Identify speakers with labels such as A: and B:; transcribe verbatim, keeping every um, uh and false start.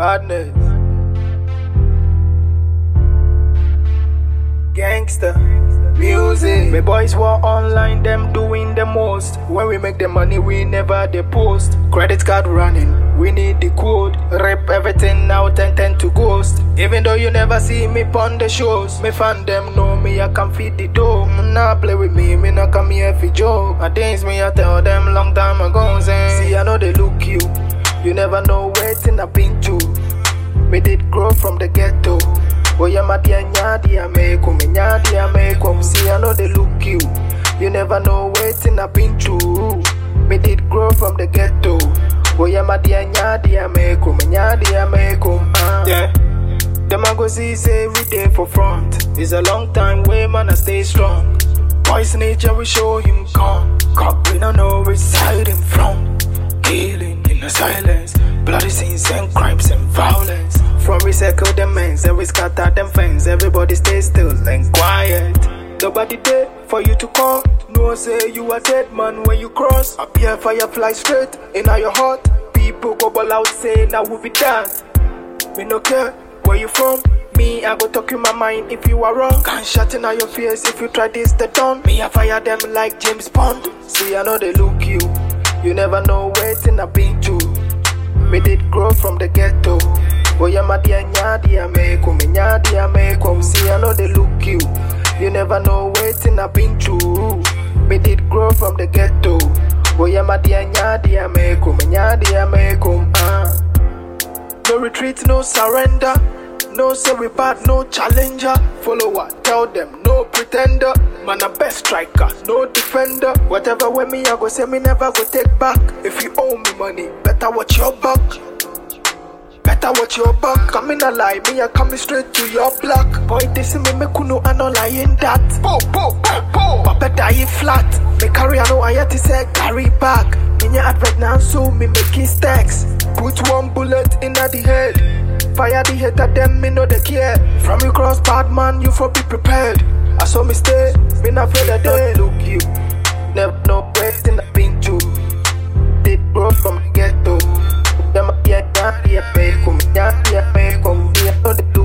A: Badness. Gangster music. My boys were online, them doing the most. When we make the money, we never the post. Credit card running, we need the code. Rep everything now, ten ten to ghost. Even though you never see me on the shows, me fan them know me, I can feed the dough. Nah play with me, me not come here for joke. I things me, I tell them long time ago. Say, see, I know they look you. You never know waiting I've been to. Me did grow from the ghetto. Boy, I'm a dear nyadi, I make um, nyadi, I make um. See, I know they look you. You never know waiting I've been through. Me did grow from the ghetto. Boy, I'm a dear nyadi, I make um, nyadi, I make um. Uh. Yeah. Them I go see say we day for front. It's a long time way, man, I stay strong. Boys nature we show him calm. Cause we don't know which side him from. Healing in the silence. Bloody scenes and crimes and violence. From we circle them men's and we scatter them fans. Everybody stay still and quiet. Nobody there for you to call. No say you a dead man when you cross. Up here fire fly straight in your heart. People go ball out say now we be that. Me no care where you from. Me I go talk in my mind if you are wrong. Gunshot in your face if you try this the done. Me I fire them like James Bond. See I know they look you. You never know waiting I've been to. Me did grow from the ghetto. Boy, I'm a dear nyadi, I make um, nyadi, I make um. See, I know they look you. You never know waiting I've been through. Me did grow from the ghetto. Boy, I'm a dear nyadi, I make um, nyadi, I make um. Uh. No retreat, no surrender. No say we bad, no challenger. Follower, tell them, no pretender. Man a best striker, no defender. Whatever way me I go say me never go take back. If you owe me money, better watch your back. Better watch your back. Come in a lie, me I coming straight to your block. Boy, this me me kuno I no lie in that. Po po po po. Papa die flat. Me carry I know I had to say carry back. In your advert now, so me making stacks. Put one bullet in the head. Fire the head at them, me know they care. From you cross bad man, you for be prepared. I saw me stay, me not afraid of dead. Look you, never know waiting I've been to. Did grow from the ghetto. Them a be a daddy, a pay, come, daddy, a pay, come, I know the